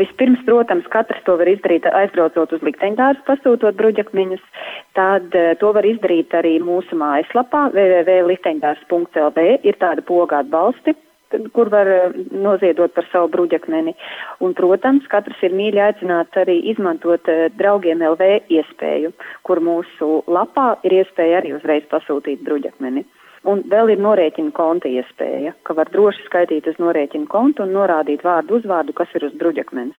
Vispirms, protams, katrs to var izdarīt aizbraucot uz likteņdārzu, pasūtot bruģakmeņus. Tad to var izdarīt arī mūsu mājaslapā www.likteņdārzs.lv. Ir tāda poga atbalsti, kur var noziedot par savu bruģakmeni. Un, protams, katrs ir mīļi aicināts arī izmantot draugiem LV iespēju, kur mūsu lapā ir iespēja arī uzreiz pasūtīt bruģakmeni. Un vēl ir norēķina konta iespēja, ka var droši skaitīt uz norēķina kontu un norādīt vārdu uzvārdu, kas ir uz bruģakmenes.